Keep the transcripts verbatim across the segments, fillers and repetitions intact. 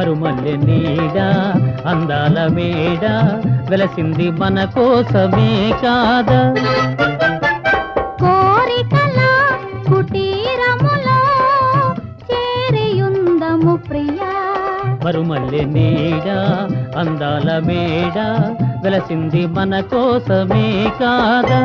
మరుమల్లె నీడ అందాల మేడ వెలసింది మన కోసమే కాదా కోరికల కుటీరములో చేరియుందము ప్రియా మరుమల్లె నీడ అందాల మేడ వెలసింది మన కోసమే కాదా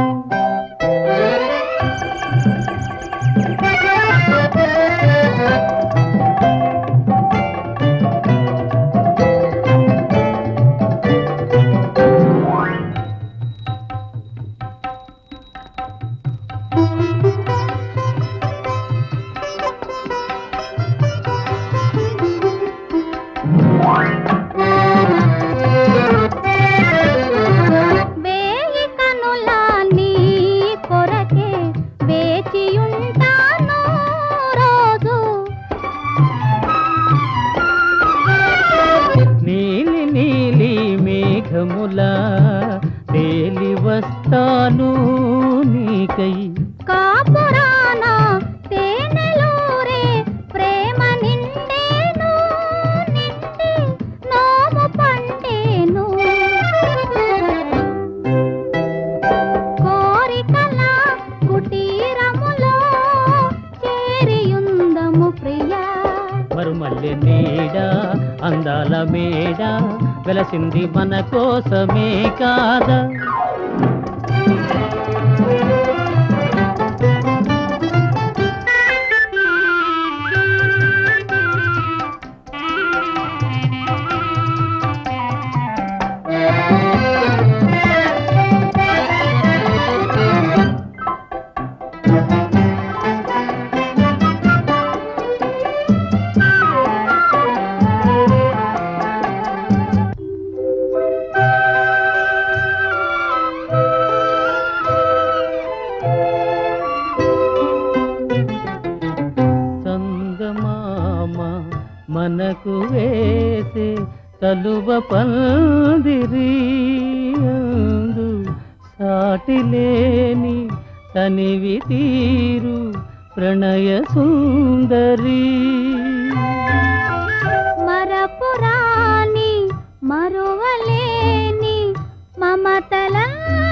వేయి కనుల నీ కొరకే వేచియుంటాను రోజు నీలి నీలి మేఘములా తేలి వస్తాను నీకై కాపురాన తేనెలూరే ప్రేమ నిండేను నిండి నోము పండేను కోరికల కుటీరములో చేరియుందము ప్రియా మరుమల్లె నీడ అందాల మేడ వెలసింది మన కోసమే కాదా మనకు వేసే తలువ పందిరి అందు సాటిలేని తనివి తీరు ప్రణయ సుందరి మరపురాని మరువలేని మమతల